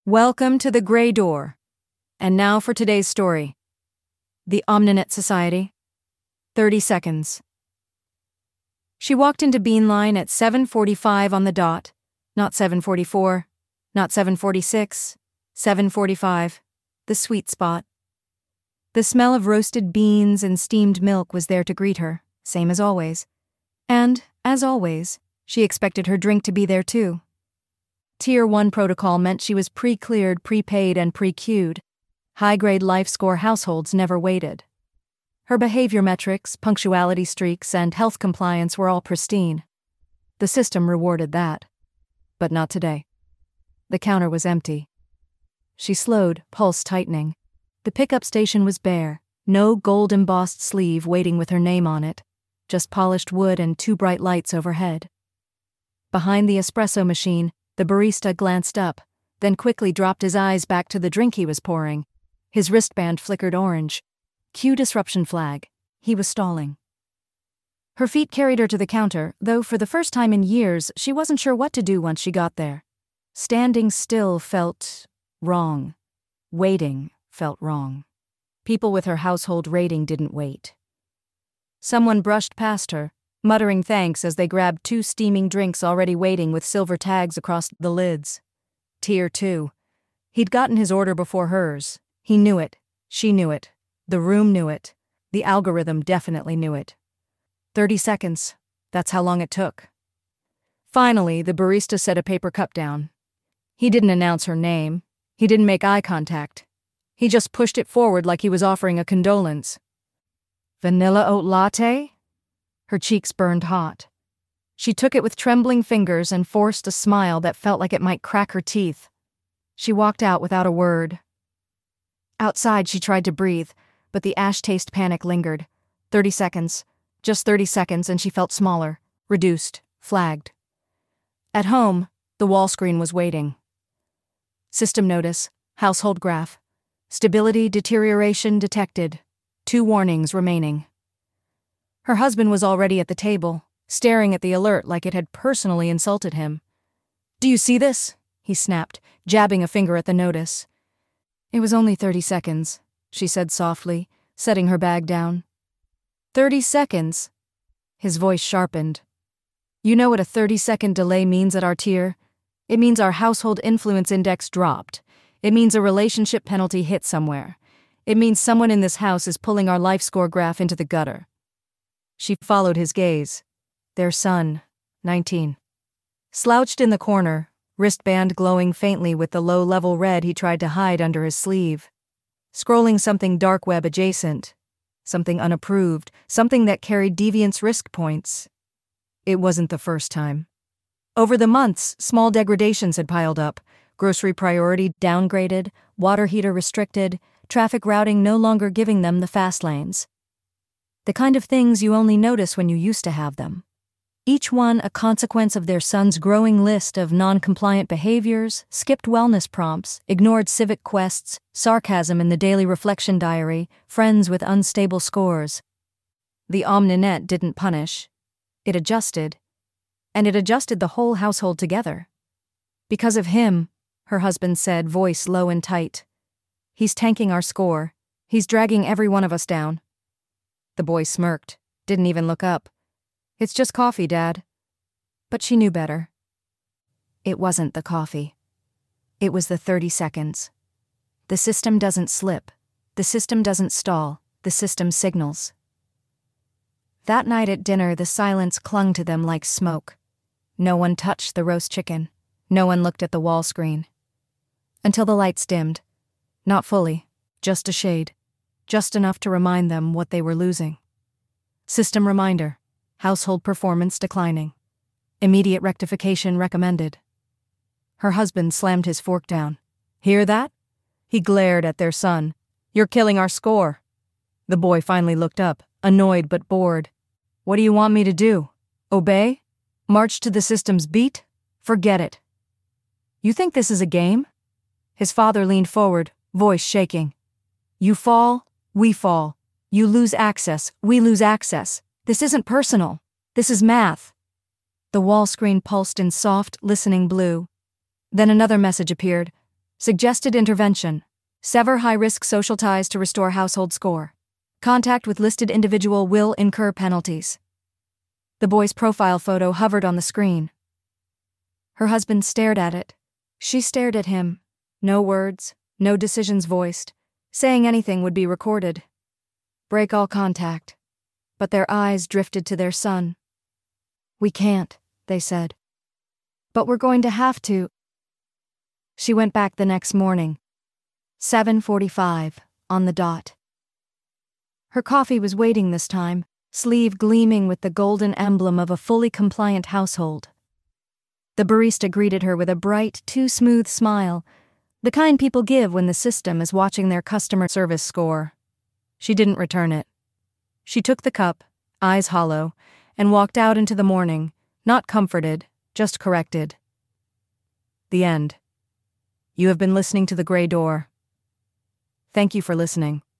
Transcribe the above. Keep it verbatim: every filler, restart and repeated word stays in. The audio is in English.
Welcome to the Grey Door. And now for today's story. The Omninet Society. thirty seconds. She walked into Beanline at seven forty-five on the dot. Not seven forty-four, not seven forty-six, seven forty-five. The sweet spot. The smell of roasted beans and steamed milk was there to greet her, same as always. And, as always, she expected her drink to be there too. Tier one protocol meant she was pre-cleared, prepaid, and pre-queued. High-grade life score households never waited. Her behavior metrics, punctuality streaks, and health compliance were all pristine. The system rewarded that. But not today. The counter was empty. She slowed, pulse tightening. The pickup station was bare, no gold-embossed sleeve waiting with her name on it, just polished wood and two bright lights overhead. Behind the espresso machine, the barista glanced up, then quickly dropped his eyes back to the drink he was pouring. His wristband flickered orange. Cue disruption flag. He was stalling. Her feet carried her to the counter, though for the first time in years, she wasn't sure what to do once she got there. Standing still felt wrong. Waiting felt wrong. People with her household rating didn't wait. Someone brushed past her, muttering thanks as they grabbed two steaming drinks already waiting with silver tags across the lids. Tier two. He'd gotten his order before hers. He knew it. She knew it. The room knew it. The algorithm definitely knew it. Thirty seconds. That's how long it took. Finally, the barista set a paper cup down. He didn't announce her name. He didn't make eye contact. He just pushed it forward like he was offering a condolence. Vanilla oat latte? Her cheeks burned hot. She took it with trembling fingers and forced a smile that felt like it might crack her teeth. She walked out without a word. Outside, she tried to breathe, but the ash taste panic lingered. Thirty seconds. Just thirty seconds, and she felt smaller, reduced, flagged. At home, the wall screen was waiting. System notice, household graph. Stability deterioration detected. Two warnings remaining. Her husband was already at the table, staring at the alert like it had personally insulted him. "Do you see this?" he snapped, jabbing a finger at the notice. "It was only thirty seconds, she said softly, setting her bag down. Thirty seconds? His voice sharpened. You know what a thirty-second delay means at our tier? It means our household influence index dropped. It means a relationship penalty hit somewhere. It means someone in this house is pulling our life score graph into the gutter. She followed his gaze. Their son, nineteen. Slouched in the corner, wristband glowing faintly with the low-level red he tried to hide under his sleeve. Scrolling something dark web adjacent. Something unapproved, something that carried deviance risk points. It wasn't the first time. Over the months, small degradations had piled up. Grocery priority downgraded, water heater restricted, traffic routing no longer giving them the fast lanes. The kind of things you only notice when you used to have them. Each one a consequence of their son's growing list of non-compliant behaviors, skipped wellness prompts, ignored civic quests, sarcasm in the daily reflection diary, friends with unstable scores. The Omninet didn't punish. It adjusted. And it adjusted the whole household together. Because of him, her husband said, voice low and tight. He's tanking our score. He's dragging every one of us down. The boy smirked, didn't even look up. It's just coffee, Dad. But she knew better. It wasn't the coffee. It was the thirty seconds. The system doesn't slip. The system doesn't stall. The system signals. That night at dinner, the silence clung to them like smoke. No one touched the roast chicken. No one looked at the wall screen. Until the lights dimmed. Not fully, just a shade. Just enough to remind them what they were losing. System reminder. Household performance declining. Immediate rectification recommended. Her husband slammed his fork down. Hear that? He glared at their son. You're killing our score. The boy finally looked up, annoyed but bored. What do you want me to do? Obey? March to the system's beat? Forget it. You think this is a game? His father leaned forward, voice shaking. You fall, we fall. You lose access, we lose access. This isn't personal. This is math. The wall screen pulsed in soft, listening blue. Then another message appeared. Suggested intervention. Sever high-risk social ties to restore household score. Contact with listed individual will incur penalties. The boy's profile photo hovered on the screen. Her husband stared at it. She stared at him. No words, no decisions voiced. Saying anything would be recorded. Break all contact. But their eyes drifted to their son. "We can't," they said. "But we're going to have to." She went back the next morning. seven forty-five, on the dot. Her coffee was waiting this time, sleeve gleaming with the golden emblem of a fully compliant household. The barista greeted her with a bright, too-smooth smile, the kind people give when the system is watching their customer service score. She didn't return it. She took the cup, eyes hollow, and walked out into the morning, not comforted, just corrected. The end. You have been listening to The Grey Door. Thank you for listening.